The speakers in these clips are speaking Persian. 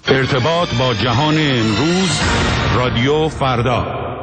ارتباط با جهان امروز، رادیو فردا.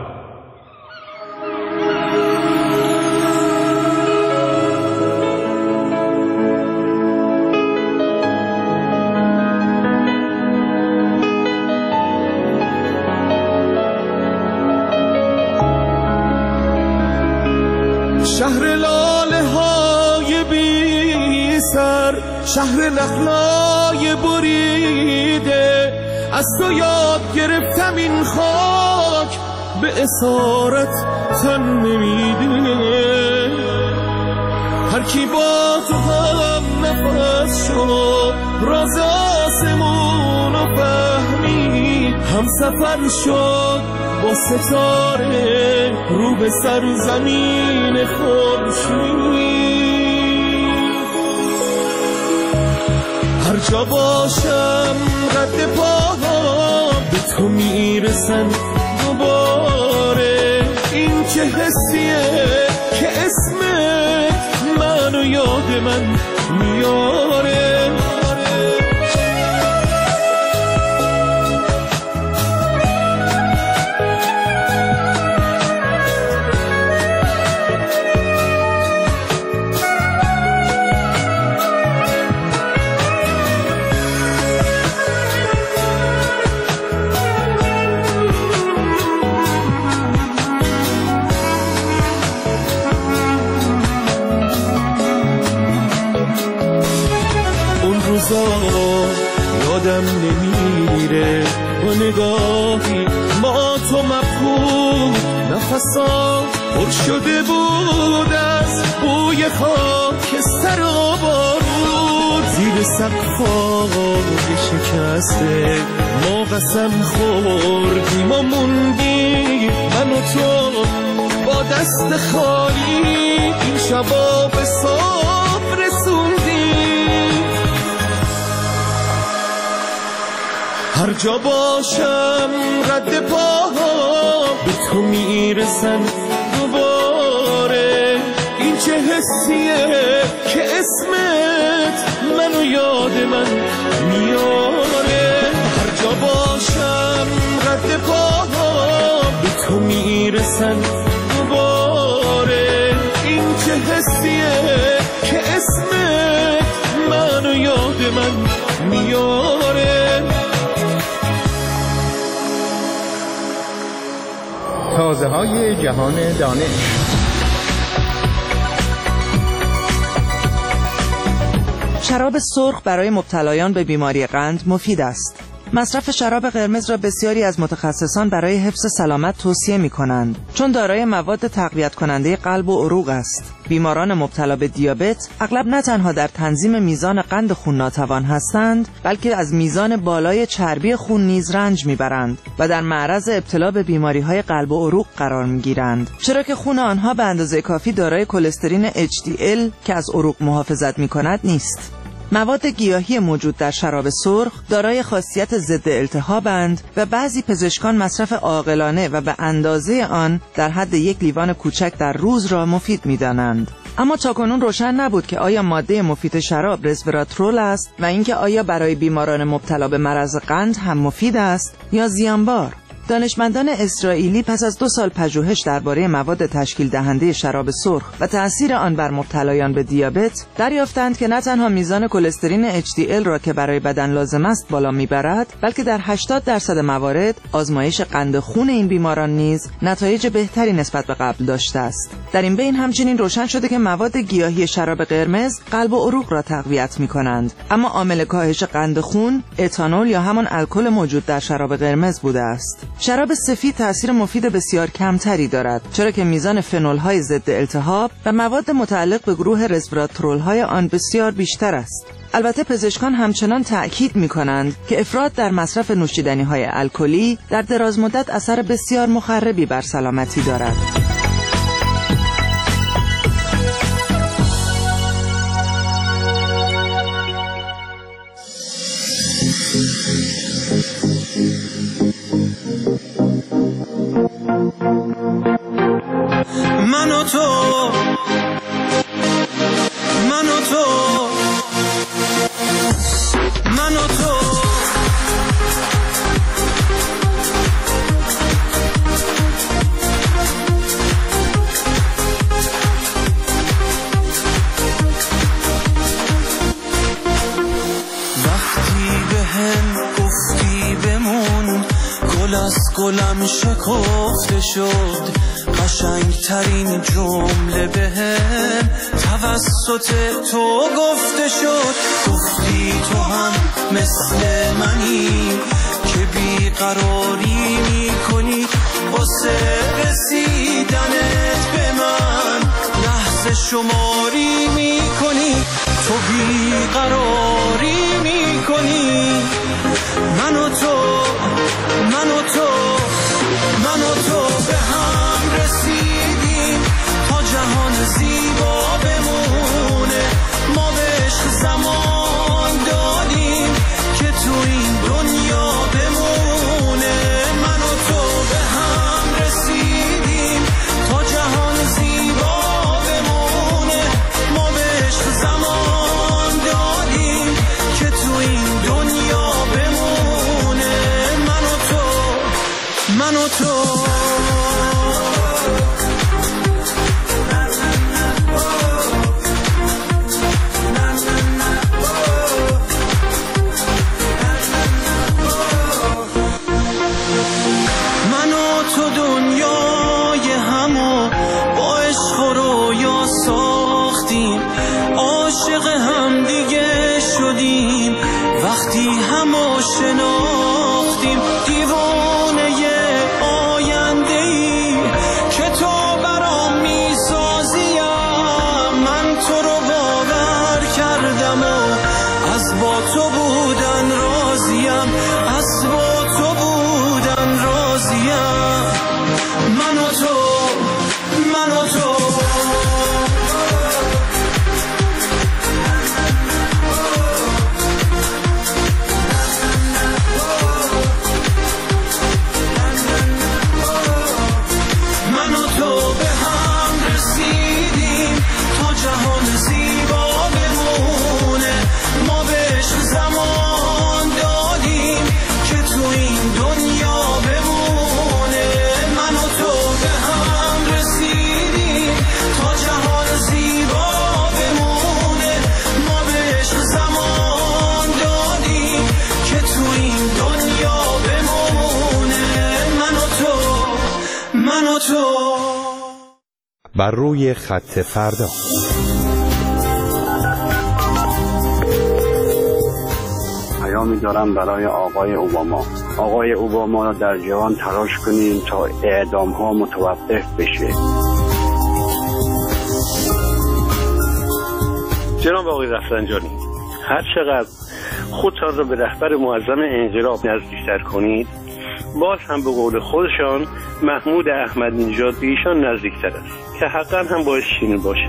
شهر لاله های بی سر، شهر نخلای بریده، از تو یاد گرفتم این خاک به اسارت تن نمیده. هر کی با تو هم نفس شد، راز آسمون رو فهمید، هم سفر شد با ستاره رو به سرزمین خورشید. هر جا باشم قد پاها به تو میرسن دوباره. این چه حسیه که اسمت منو یاد من میاره. یادم نمیره با نگاهی ما تو مبهوت، نفسا پر شده بود از بوی خاکستر و بارود. زیر سقف‌های شکسته ما قسم خوردیم و موندیم، من و تو با دست خالی این شبا به صبح رسوندیم. هر جا باشم رد پاها به تو میرسن دوباره. این چه حسیه که اسمت منو یاد من میاره. هر جا باشم رد پاها به تو میرسن دوباره. این چه حسیه که اسمت منو یاد من میاره. تازه های جهان دانش. شراب سرخ برای مبتلایان به بیماری قند مفید است. مصرف شراب قرمز را بسیاری از متخصصان برای حفظ سلامت توصیه می‌کنند، چون دارای مواد تقویت کننده قلب و عروق است. بیماران مبتلا به دیابت اغلب نه تنها در تنظیم میزان قند خون ناتوان هستند، بلکه از میزان بالای چربی خون نیز رنج میبرند و در معرض ابتلا به بیماری‌های قلب و عروق قرار میگیرند، چرا که خون آنها به اندازه کافی دارای کلسترین HDL که از عروق محافظت میکند نیست. مواد گیاهی موجود در شراب سرخ دارای خاصیت ضد التهابند و بعضی پزشکان مصرف عاقلانه و به اندازه آن در حد یک لیوان کوچک در روز را مفید می‌دانند. اما تاکنون روشن نبود که آیا ماده مفید شراب رزوراترول است و اینکه آیا برای بیماران مبتلا به مرض قند هم مفید است یا زیانبار. دانشمندان اسرائیلی پس از 2 سال پژوهش درباره مواد تشکیل دهنده شراب سرخ و تأثیر آن بر مبتلایان به دیابت دریافتند که نه تنها میزان کلسترین HDL را که برای بدن لازم است بالا میبرد، بلکه در 80% موارد آزمایش قند خون این بیماران نیز نتایج بهتری نسبت به قبل داشته است. در این بین همچنین روشن شده که مواد گیاهی شراب قرمز قلب و عروق را تقویت می‌کنند، اما عامل کاهش قند خون اتانول یا همان الکل موجود در شراب قرمز بوده است. شراب سفید تأثیر مفید بسیار کمتری دارد، چرا که میزان فنول‌های ضد التهاب و مواد متعلق به گروه رزوراترول‌های آن بسیار بیشتر است. البته پزشکان همچنان تأکید می‌کنند که افراط در مصرف نوشیدنی‌های الکلی در دراز مدت اثر بسیار مخربی بر سلامتی دارد. من و تو بهم گفتی بمون، گل از گلم شکفته شد، قشنگترین جمله بهم توسط تو گفته شد. گفتی تو هم مثل منی که بیقراری میکنی واسه رسیدنت به من، لحظه شماری میکنی، تو بیقراری میکنی. من و تو به هم رسیدیم تا جهان زیبا بمونه، ما به عشق زمان دادیم که تو این دنیا بمونه. من و تو به هم رسیدیم تا جهان زیبا بمونه، ما به عشق زمان دادیم که تو این دنیا بمونه. من و تو دنیای همو با عشق و رویا ساختیم، عاشق هم دیگه شدیم وقتی همو شناختیم. دیوانه آینده‌ای که تو برام میسازیم، من تو رو باور کردم و از با تو بودن راضیم، از با تو بودن راضیم. من و تو به هم رسیدیم تا جهان زیبا بمونه، ما به عشق زمان دادیم که تو این دنیا بمونه. من و تو به هم رسیدیم تا جهان زیبا بمونه، ما به عشق زمان دادیم که تو این دنیا بمونه. من و تو بر روی خط فردا. پیامی دارم برای آقای اوباما. آقای اوباما را در جهان تلاش کنیم تا اعدام ها متوقف بشه. جناب آقای رفسنجانی، هر چقدر خودتان را به رهبر معظم انقلاب نزدیکتر کنید، باز هم به قول خودشان محمود احمد نژاد به ایشان نزدیکتر است که حقا هم باید چنین باشه.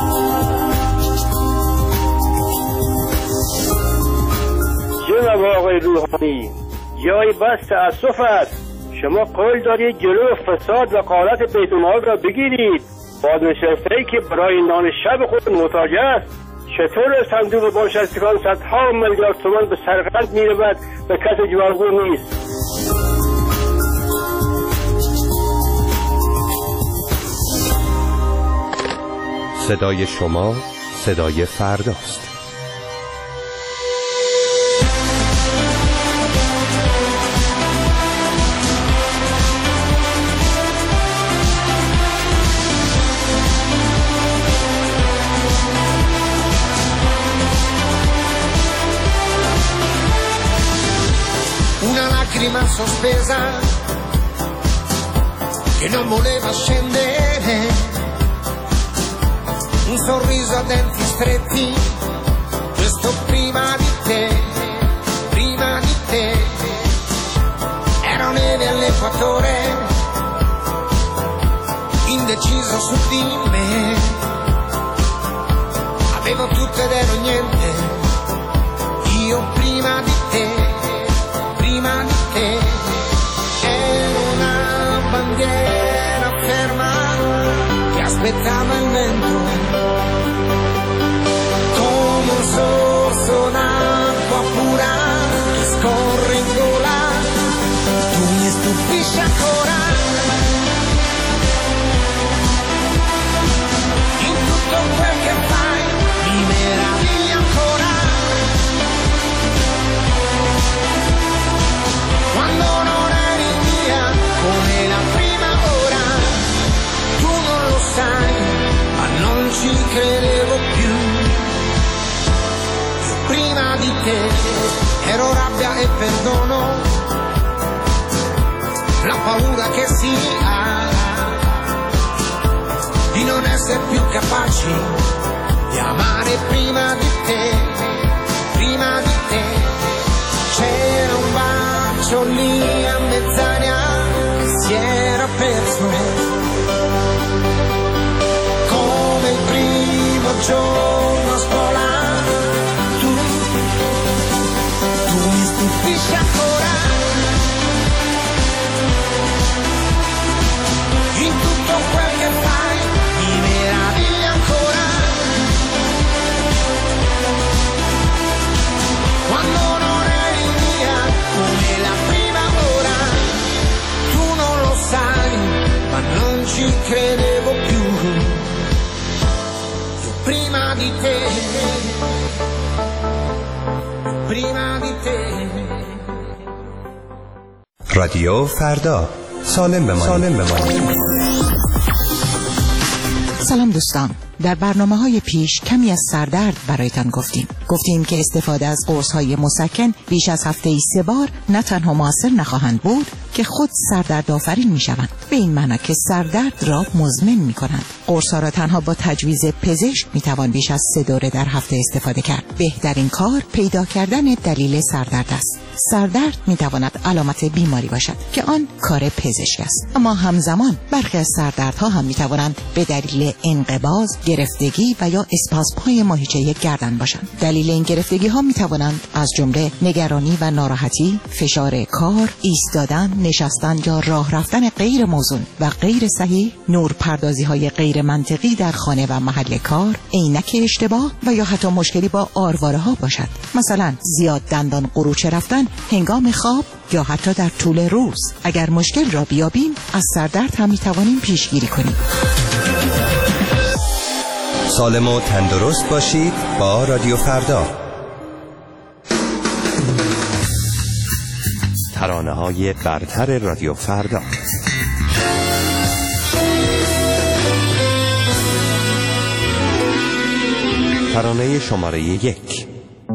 جناب آقای روحانی، جای بس تأسف است. شما قول دارید جلو فساد و غارت بیت المال را بگیرید. بازنشسته‌ای که برای نان شب خود محتاج است چطور صندوق بازنشستگان صدها میلیارد تومان به سرقت می‌رود و کسی جوابگو نیست؟ صدای شما صدای فرداست. Una lacrima sospesa che non voleva scendere, un sorriso a denti stretti, questo prima di te, ero neve all'equatore, indeciso su di me, avevo tutto ed ero niente, io prima di te, ero una bandiera ferma che aspettava il vento, come un sorso d'acqua pura che scorre in gola, tu mi stupisci ancora, in te, ero rabbia e perdono, la paura che si ha di non essere più capaci di amare prima di te, prima di te. C'era un bacio lì a mezz'aria che si era perso, come il primo giorno a scuola. Tu mi stupisci ancora, in tutto quel che fai mi meravigli ancora, quando non eri mia come la prima ora. Tu non lo sai, ma non ci credevo più, io prima di te, prima di te. رادیو فردا، سالم بمانید. سلام دوستان، در برنامه‌های پیش کمی از سردرد برایتان گفتیم که استفاده از قرص‌های مسکن بیش از هفته‌ای 3 بار نه تنها مؤثر نخواهند بود که خود سردرد آفرین می‌شوند، به این معنی که سردرد را مزمن می‌کنند. قرص‌ها را تنها با تجویز پزشک می‌توان بیش از 3 دوره در هفته استفاده کرد. بهترین کار پیدا کردن دلیل سردرد است. سردرد می‌تواند علامت بیماری باشد که آن کار پزشک است، اما همزمان برخی از سردردها هم می‌توانند به دلیل انقباض، گرفتگی و یا اسپاسم‌های ماهیچه گردن باشند. دلیل این گرفتگی‌ها می‌توانند از جمله نگرانی و ناراحتی، فشار کار، ایستادن، نشستن یا راه رفتن غیر موزون و غیر صحیح، نورپردازی‌های غیر منطقی در خانه و محل کار، عینک اشتباه و یا حتی مشکلی با آرواره‌ها باشد. مثلا زیاد دندان قروچه رفتن هنگام خواب یا حتی در طول روز. اگر مشکل را بیابیم از سردرد هم می‌توانیم پیشگیری کنیم. سالم و تندرست باشید با رادیو فردا. ترانه‌های برتر رادیو فردا. ترانه شماره 1.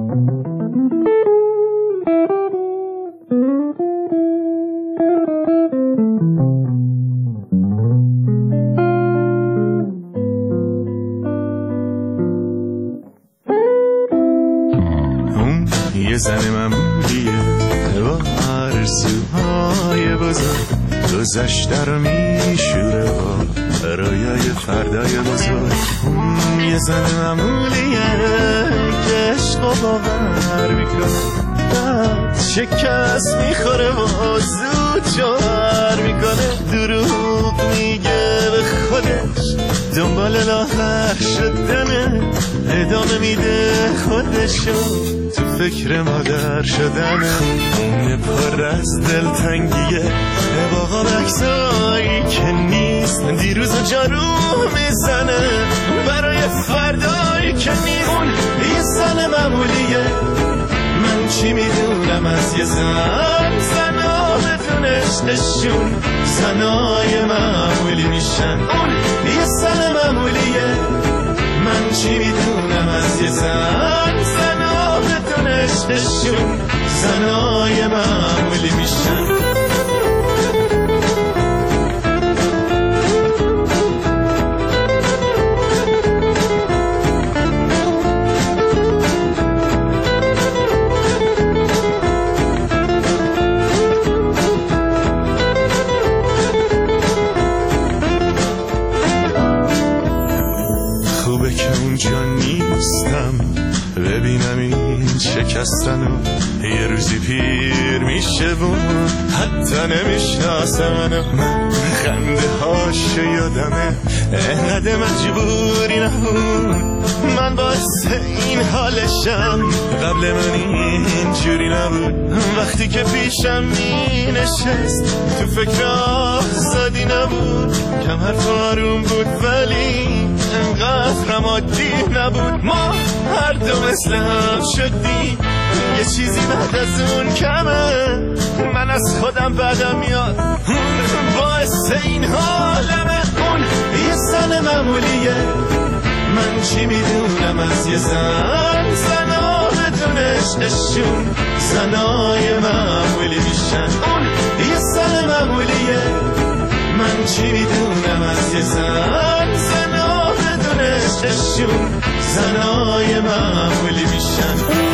یه زن معمولیه با آرزوهای بزرگ، گذشته رو میشوره با رویای فردای بزرگ. یه زن معمولیه که عشق و باور میکنه، بعد شکست میخوره و زود جوهر میکنه. دروغ میگه به خودش، دنبال لاغر شدنه، ادامه میده خودشو تو فکر مادر شدنه. اون پر از دلتنگیه باقا بکسایی که نیست، دیروز جارو میزنه برای فردایی که نیست. اون یه زن معمولیه، من چی میدونم از یه زن، زنها بدون عشقشون زنای معمولی میشن. اون یه زن معمولیه، من چی میدونم از یه زن، زنها بدون عشقشون زنای معمولی میشن. ببینم این شکستن و یه روزی پیر میشه و حتی نمیشناسه منو. من خنده هاشو یادمه، انقدر مجبوری نبود، من باعث این حالشم. قبل من اینجوری نبود، وقتی که پیشم می نشست تو فکر آزادی نبود. کم حرف آروم بود ولی انقدر هم عادی نبود. ما هر دو مثل هم شدیم، یه چیزی بعد از اون کمه. من از خودم بدم میاد، باعث این حالمه. اون یه زن معمولیه، من چی میدونم از یه زن، زنها بدون عشقشون زنای معمولی میشن. اون یه زن معمولیه، من چی میدونم از یه زن. زنا بدون عشقشون زنای معمولی میشن.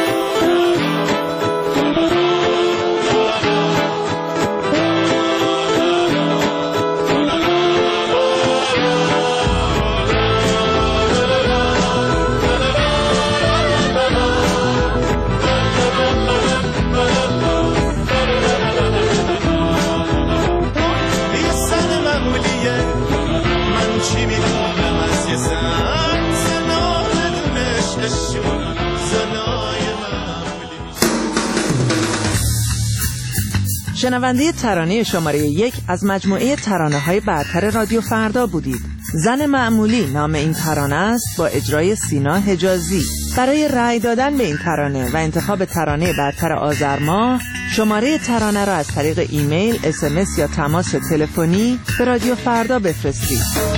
شنونده ترانه شماره 1 از مجموعه ترانه‌های برتر رادیو فردا بودید. زن معمولی نام این ترانه است با اجرای سینا حجازی. برای رأی دادن به این ترانه و انتخاب ترانه برتر آذر ماه، شماره ترانه را از طریق ایمیل، SMS یا تماس تلفنی به رادیو فردا بفرستید.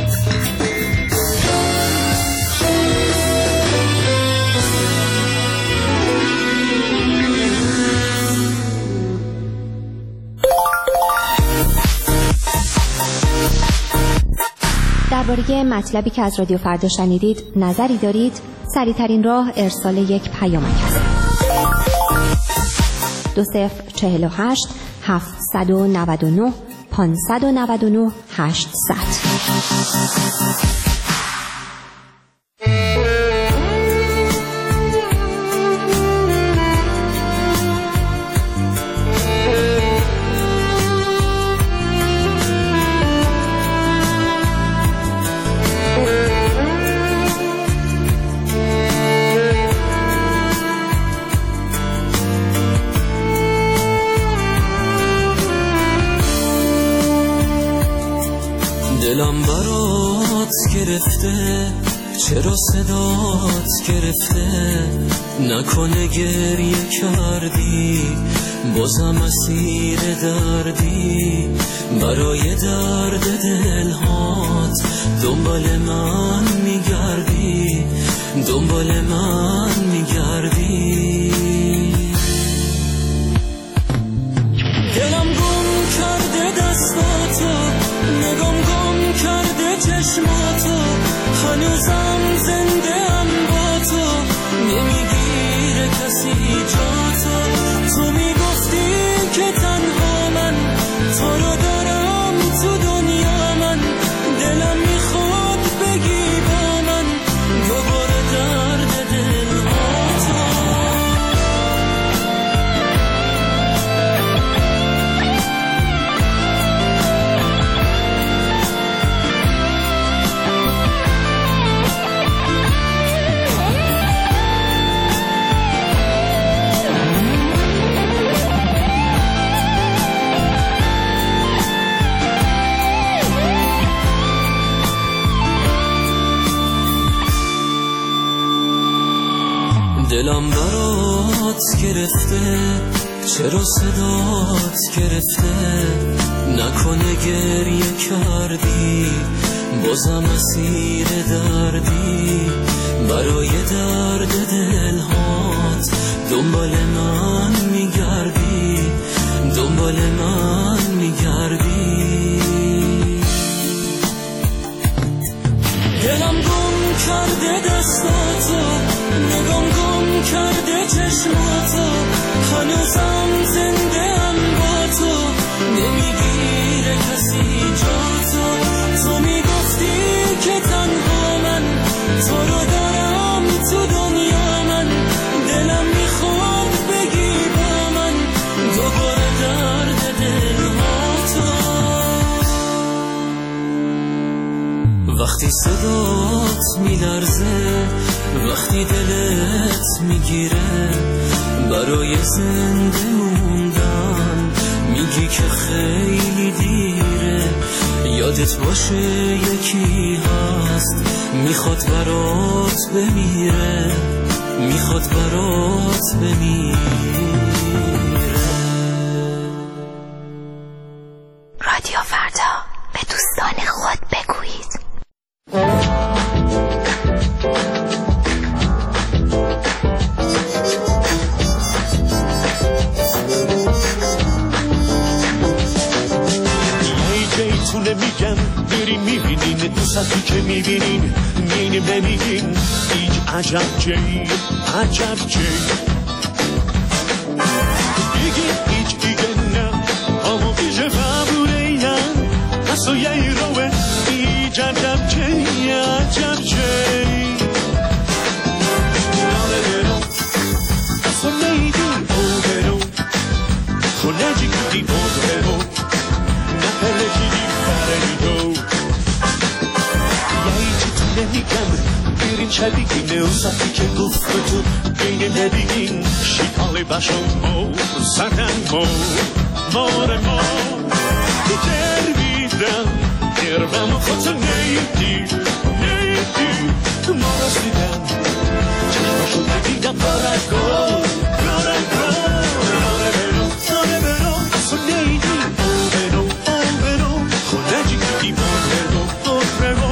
درباره مطلبی که از رادیو فردا شنیدید نظری دارید؟ سریع‌ترین راه ارسال یک پیامک است. 2048 799 599 800. دلم برات گرفته، چرا صدات گرفته؟ نکنه گریه کردی، بازم اسیر دردی. برای درد دلهات دنبال من میگردی، دنبال من میگردی. دلم گم کرده دستاتو، نگام گم کرده چشماتو. هنوزم زنده ام با تو، نمیگیره کسی جاتو. تو میگفتی که تنها من تو رو دارم تو دنیا. من دلم میخواد بگی با من دوباره درد دلهاتو. دلم برات گرفته، چرا صدات گرفته؟ نکنه گریه کردی، بازم اسیر دردی. برای درد دلهات دنبال من میگردی، دنبال من میگردی. دلم گم کرده دستاتو، نگام گم کرده چشماتو. هنوزم زنده ام با تو، نمیگیره کسی جاتو. تو میگفتی که تنها من تو رو دارم تو دنیا. من دلم میخواد بگی با من دوباره درد دلهاتو. وقتی صدات میلرزه، وقتی دلت میگیره، برای زنده موندن میگی که خیلی دیره. یادت باشه یکی هست میخواد برات بمیره، میخواد برات بمیره. رادیو فردا، به دوستان خود بگویید. میگم بریم میبینین اون سطحی که میبینین نینه بمیگین هیچ عجب جی عجب جی بگین هیچ دیگه نه اما بیشه فبوره یم اصلا یه روه هیچ عجب جی عجب جی ناره برو اصلا نیدی او برو خلجی کدی او برو نپرکی دی فرنیدو یه چی تو نمیگم بریم چلیگینه اون سطحی که گفت تو بین نبیگین شیکالی باشم مو زدن مو مار ما در بیدم گربم خودتو نیدی ما رسیدم چشماشو بگیدم بارگو ناره برو اصلا نیدی او برو خلجی کدی او برو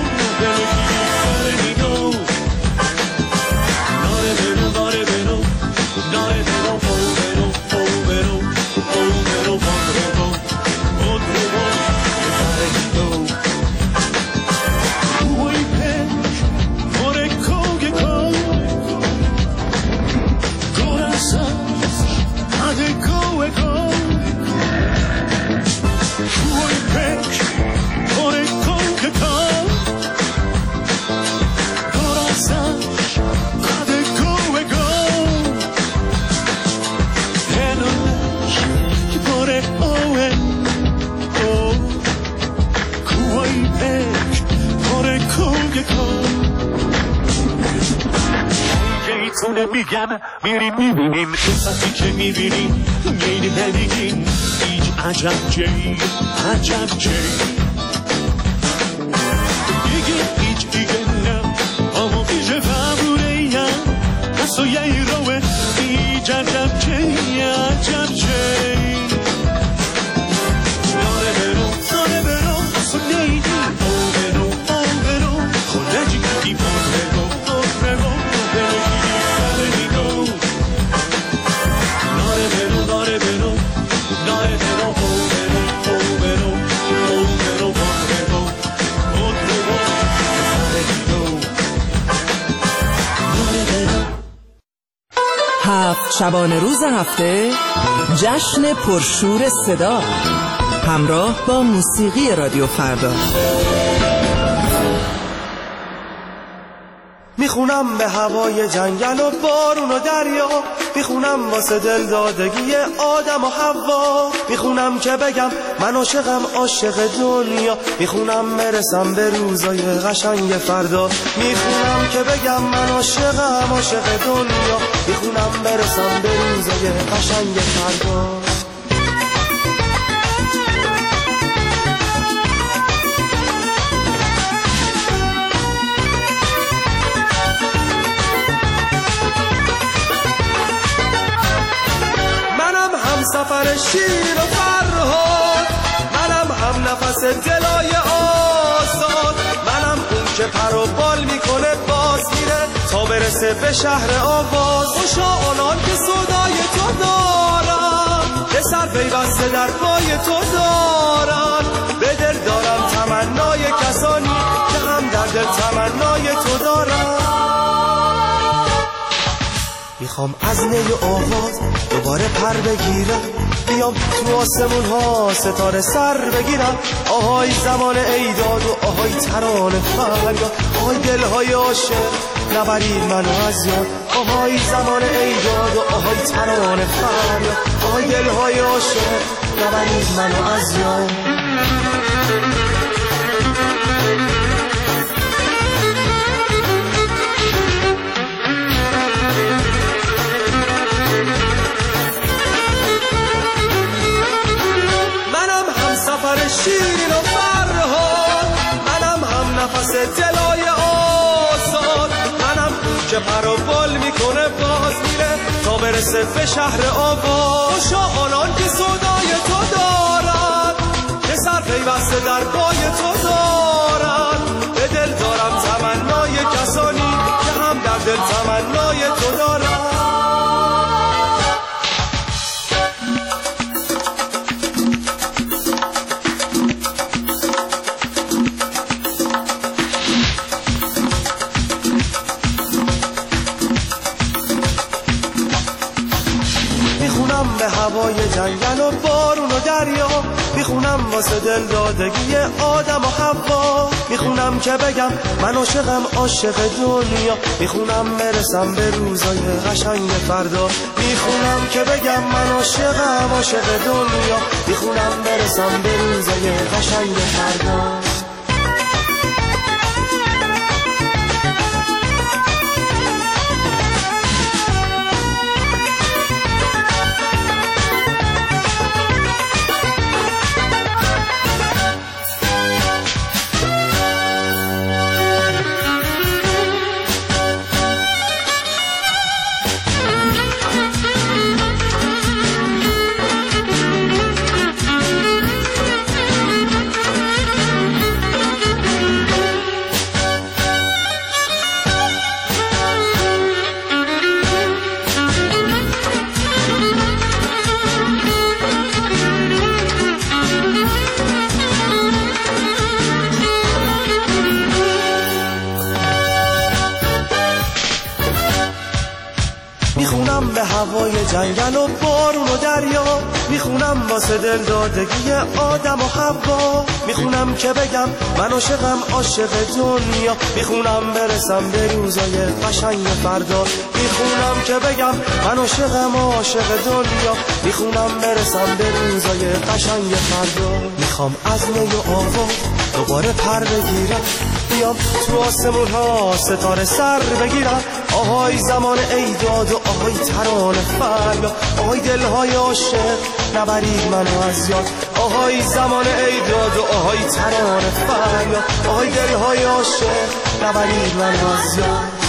میگم میریم میبینیم تو سطحی که میبینیم میریم نمیگیم هیچ عجب جی عجب جی بگیم هیچ دیگه نه اما بیشه فبوره یم اصلا یه روه هیچ عجب جی عجب جی ناره برو اصلا نیدی او برو خلجی کدی او برو هفت شبانه روز هفته جشن پرشور صدا همراه با موسیقی رادیو فردا. میخونم به هوای جنگل و بارون و دریا، میخونم واسه دل دادگی آدم و حوا، میخونم که بگم من عاشقم عاشق دنیا، میخونم برسم به روزای قشنگ فردا، میخونم که بگم من عاشقم عاشق دنیا، میخونم برسم به روزای قشنگ فردا. سفر شیر و فرهاد، منم هم نفس دلای آزاد، منم اون که پر و بال میکنه باز میره تا برسه به شهر آواز. خوشا آنان که صدای تو دارن، به سر پیوسته در پای تو دارن، به دل دارم تمنای کسانی که هم در دل تمنای تو دارن. میخوام از نی آواز دوباره پر بگیرم، بیام تو آسمون ها ستاره سر بگیرم. آهای زمان ایداد و آهای ترانه فریاد، آهای دلهای عاشق نبرید منو از یاد. آهای زمان ایداد و آهای ترانه فریاد، آهای دلهای عاشق نبرید منو از یاد. شیرین و فرهاد، منم هم نفس دلای آزاد، منم که پر و بال میکنه باز میره تا برسه به شهر آواز. خوشا آنان که صدای تو دارن، که سر پیوسته در پای تو دارن، به دل دارم تمنای کسانی که هم در دل تمنای تو دارن. جنگل و بارون و دریا، میخونم واسه دل دادگی آدم و حوا، میخونم که بگم من عاشقم عاشق دنیا، میخونم برسم به روزای قشنگ فردا، میخونم که بگم من عاشقم عاشق دنیا، میخونم برسم به روزای قشنگ فردا. میخونم به هوای جنگل و بارون و دریا، میخونم واسه دل دادگی آدم و حوا، میخونم که بگم من عاشقم عاشق دنیا، میخونم برسم به روزای قشنگ فردا، میخونم که بگم من عاشقم عاشق دنیا، میخونم برسم به روزای قشنگ فردا. میخوام از می و آوا دوباره پر بگیرم، بیام تو آسمون ها ستاره سر بگیرم، آهای زمان ایداد و آهای ترانه فردا، آهای دلهای عاشق نبرید منو از یاد، آهای زمان ایداد و آهای ترانه فردا، آهای دلهای عاشق نبرید منو از یاد.